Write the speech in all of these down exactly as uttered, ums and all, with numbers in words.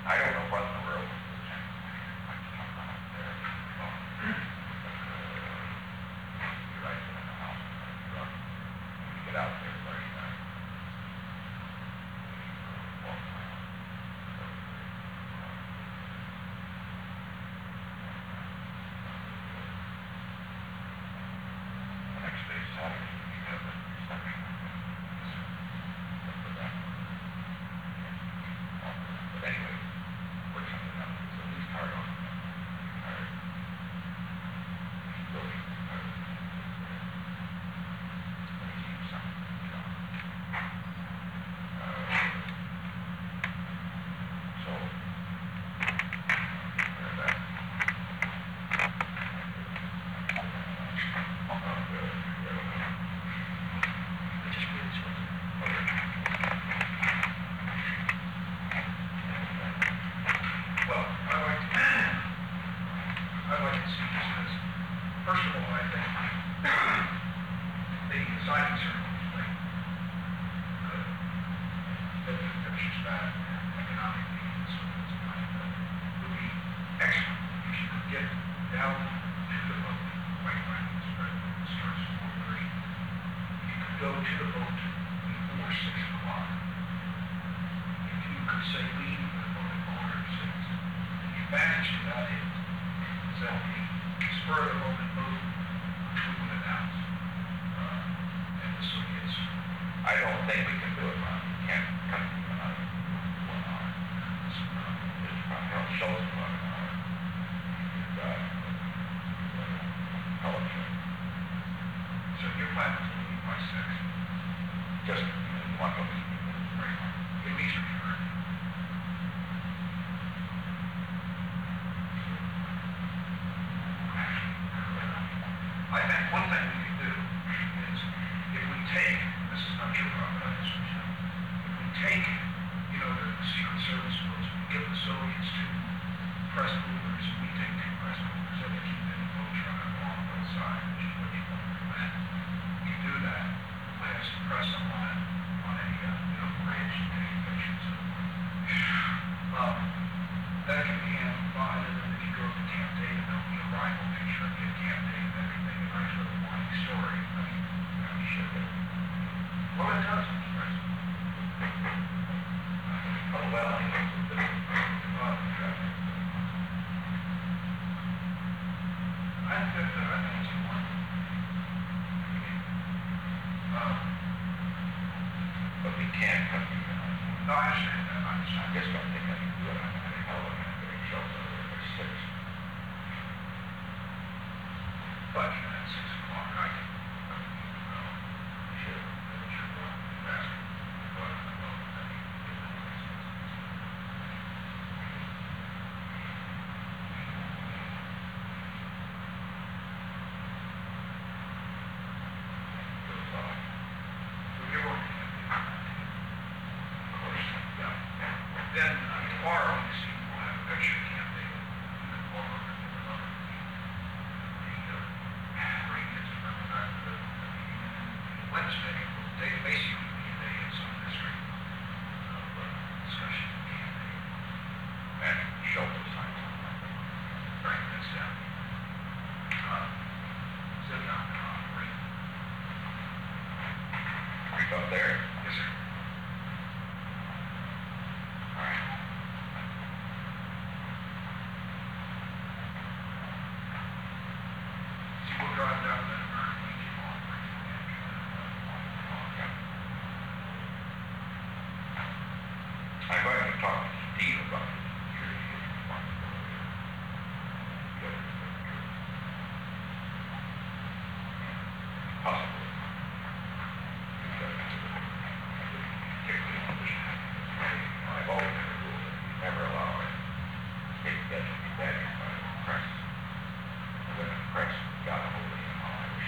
I don't know what in the world. Get out there, Thursday night. The next day, Saturday, we have a reception. But anyway, work something out. It's at least hard on him. Hard. He's really hard. But he keeps something. So, there's that. Just really sort of. Well, I like to, I like to see this as, first of all, I think the signing ceremony is like good. But it's just bad economically, and so it's kind of, would be excellent if you could get down to the boat, right by the spread, it starts at four thirty. You could go to the boat before six o'clock. If you could say leave the boat at quarter to six, the advantage to that is, is that the spur of the moment move, which we would announce, uh, and this will get. I don't think we can do it, Ron. We can't come to an hour. One hour. It's probably not show us about an hour. You've got television. So your plan is to leave by six. Just one of those people. Right. At least we heard. I think one thing we could do is if we take, this is not your problem, but this is, if we take, you know, the Secret Service boats, we give the Soviets two press movers, we take two press movers, and they keep any boats running along both sides, which is what you want to prevent. We can do that. We have some press on it, on any, uh, you know, bridge, taking pictures of it. Um, that can be handled fine, and then if you go to Camp David, there'll be a rival picture of Camp David and everything, and right for the morning story. I mean, you know, you should do. Well, it does, right? Oh, well, I think it's a bit. Uh, I think that, I think it's important. Um, But we can't come to an hour. no, I understand that, I I understand. just don't think I can do it. I'm going to hell of a great show over at six. But at six o'clock, I can, I can, uh, Sure. I should go fast. But, well, I mean, Goes off. so you're working at the, Of course. yeah. Then, uh, tomorrow, you see, we'll have a picture of Camp David, and then tomorrow, we're going to have another, the, uh, bring it to represent the, Wednesday, they basically be a day in some history of, uh, discussion of Camp David. And show the signs on that. Right, that's down. Uh, sit down, uh, right. Are you up there? Yes, sir. All right. See, we'll drive down to that American Legion Hall, bring it in, Okay. I'm going to talk to Steve about his security responsibility. The other secretary. Possibly. Because particularly on this time, it's very, I've always had a rule that we never allow a state debt to be bagged by the press. And when the press got a hold of him, I was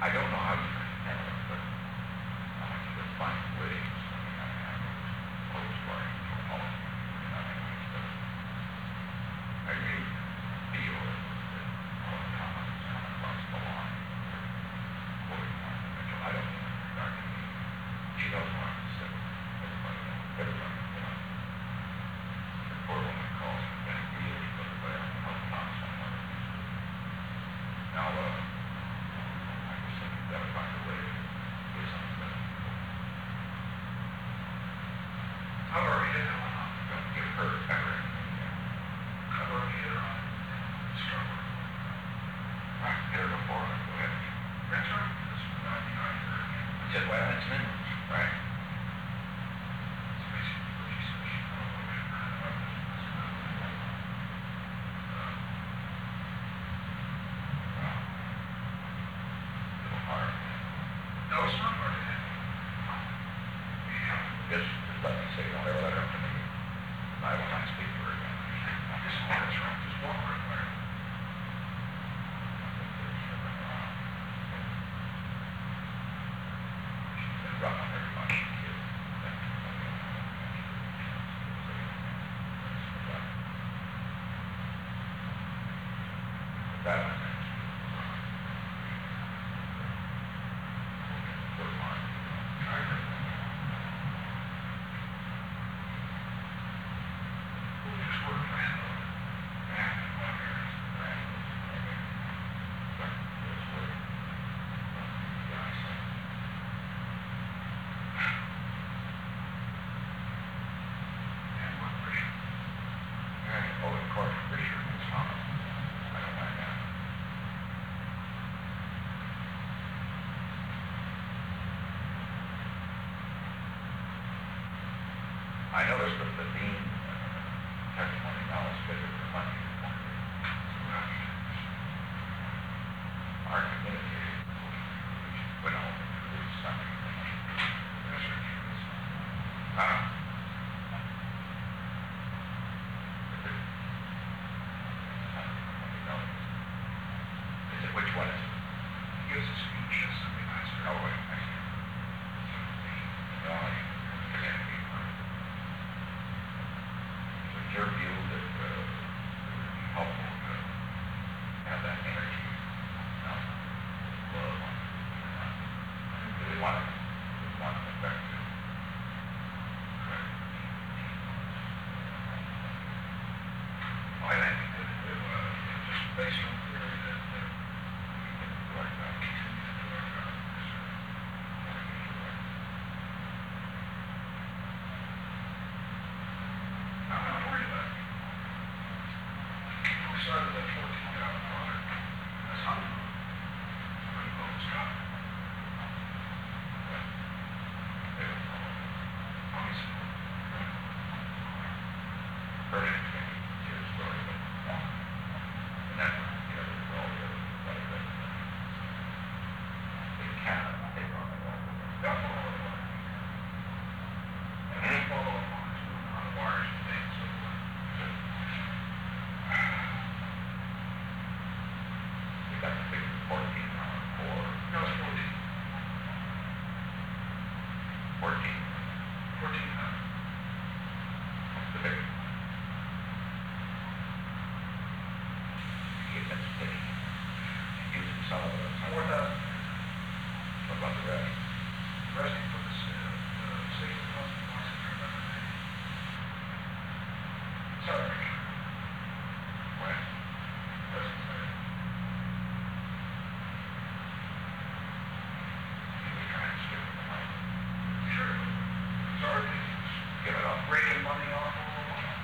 I don't know how you can handle it, but I want you to find ways. I mean, I have close running for policy. I mean, it's just, I really feel that all the comments come across the line. Quoting Martha Mitchell, I don't mean in regard to me. She knows what I'm saying. Everybody knows, everybody, you know. The poor woman calls me, and really put it there, and help out someone. Now, uh, I just think we've got to find a way to do something. I've already hit it on, Don't give her ever anything, you know. I've already hit it on, struggle. I hit her before, go ahead. That's right, this is not, you know, I hear it again. He said, well, it's minimum, right? It's basically what she said, she don't know what you're trying about this, this, and that. Uh, Well, a little hard. No, it's not hard to handle. Yeah, Just, just let me say, don't ever let her up to me. I will not speak to her again. just, that's right, just walk right by her. She's been rough on everybody, kid. That was it. Good mark. I heard that. We'll just work for handle it. And one here. And one for you. Oh, of course, Fisher and Thomas. I don't mind that. I noticed that the dean uh, testimony now is scheduled for Monday. Our community went on to this Sunday. That's right. Huh? Is it, which one is it? He gives a speech on Sunday nights. Oh, wait, I see. No, I can't be part of it. So it's your view that uh, it would be helpful to have that energy, you know, love on it. Do we want it? Do we want it effective? Well, I think that, uh, just based on the theory that, that we can do our job, continue to do our job. Yes, sir. I'm not worried about it. We started at fourteen thousand dollars. That's hundred. Pretty close, Scott. Obviously. First, it's going to be your story, but one. And that's what the other, all the other, other things. They cannot take on it all. They'll follow up on it. And we'll follow up on it, on the wires and things, so forth. We got the big fourteen hour four, No, it's fourteen. fourteen. Fourteen hundred. What's the big? Get that steady. Using some of it. Four thousand. What about the rest? Resting for the, uh, uh, six thousand points in there, about that. Sorry. When? Resting for it. He was trying to skip the money. Sure. Sorry. Give it up. Breaking money off all the while.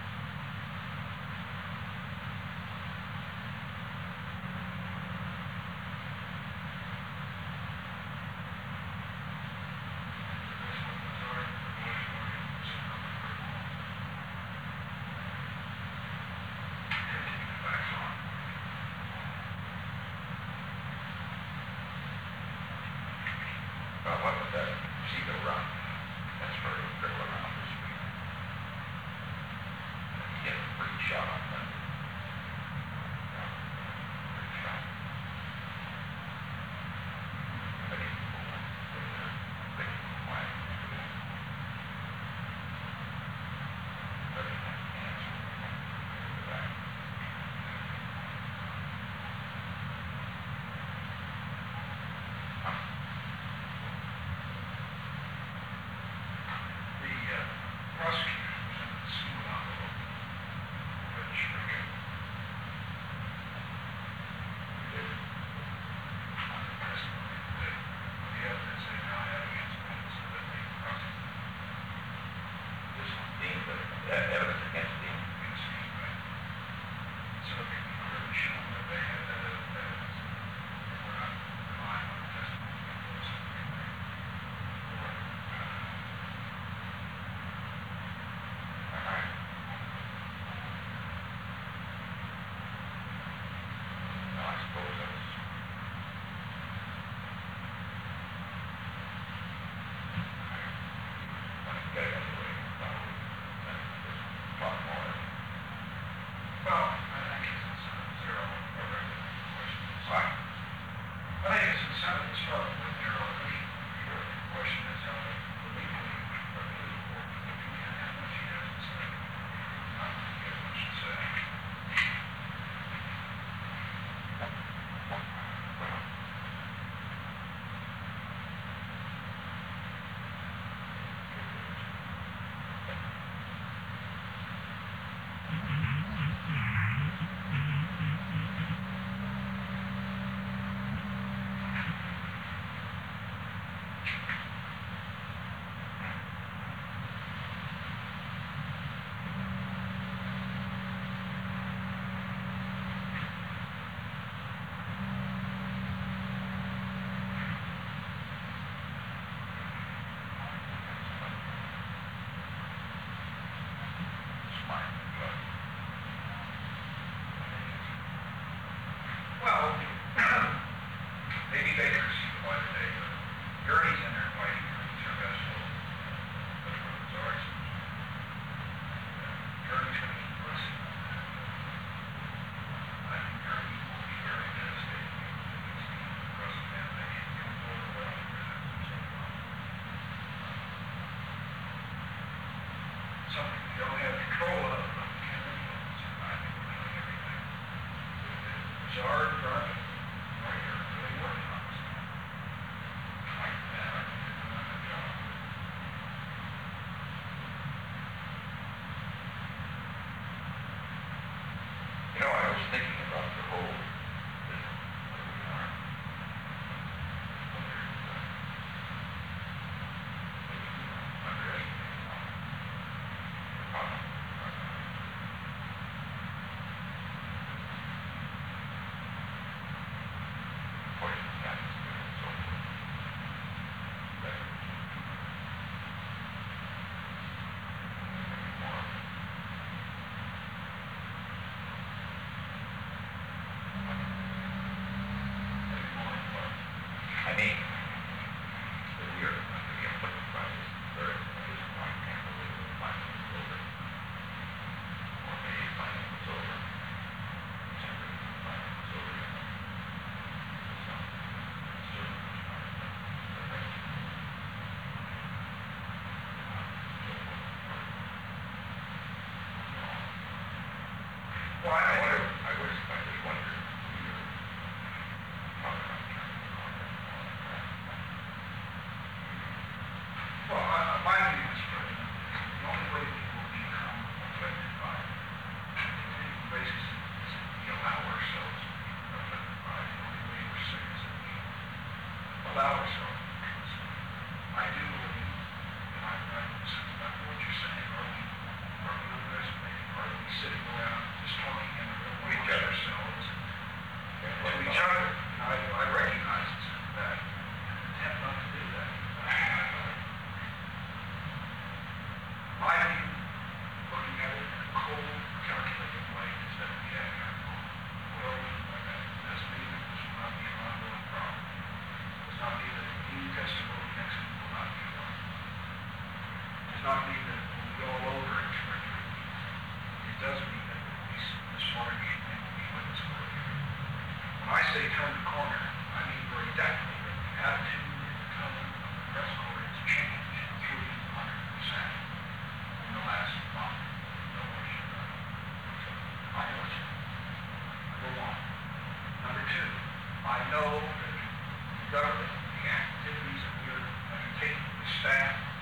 Well, what was that? See the run. That's where it'll dribble around this week. Get a free shot on that. Yeah, free shot. some of it's probably when they're already. The question is how legally are they legal? And how much he has to say. Not that he has much to say. Well, maybe they can receive the light of day, but Gurney's in there fighting, Gurney's our best hope. That's one of his arts. Gurney's going to keep listening. I think Gurney will be very devastated across the family. He can overwhelm something we don't have control of, but we can influence. And I think we're doing everything. Bizarre environment, right here, really working on this. Like that, I think they're doing a good job. You know, I was thinking about the whole business that we are. Whether it's, uh, maybe underestimating on the problem. Poison atmosphere and so forth. That maybe more. Maybe more than what I mean, that we are going to be afflicted by this very condition. I can't believe it finally is over. Or maybe finally it's over. Temporary finally it's over. It's not certain it's not. But that's Well, I I don't wonder, know. I wish, I just wonder if we are talking about turning the corner and all that crap. Well, I, I- my view, Mister President, is the only way we will become affected by it on a continuing basis is if we allow ourselves to be affected by it. The only way we're safe is if we allow ourselves to be listening. I do believe, and I, I sympathize with what you're saying. Are we, are we underestimating? Are we sitting around just talking in a real way Each to other. ourselves and And to what each about- other? And I, I recognize that and attempt not to do that. My view, looking at it in a cold, calculated way, is that we have got well, doesn't mean that this will not be an ongoing problem. Does not mean that new testimony next week will not be a problem. Does not mean that it will be all over in two or three weeks. It does mean that we'll be smart and we'll be witness for it. When I say turn the corner, I mean very definitely that the attitude and the tone of the press corps has changed three hundred percent in the last month. No question about it. I know it's number one. Number two, I know that the government, the activities that we are undertaking, the staff,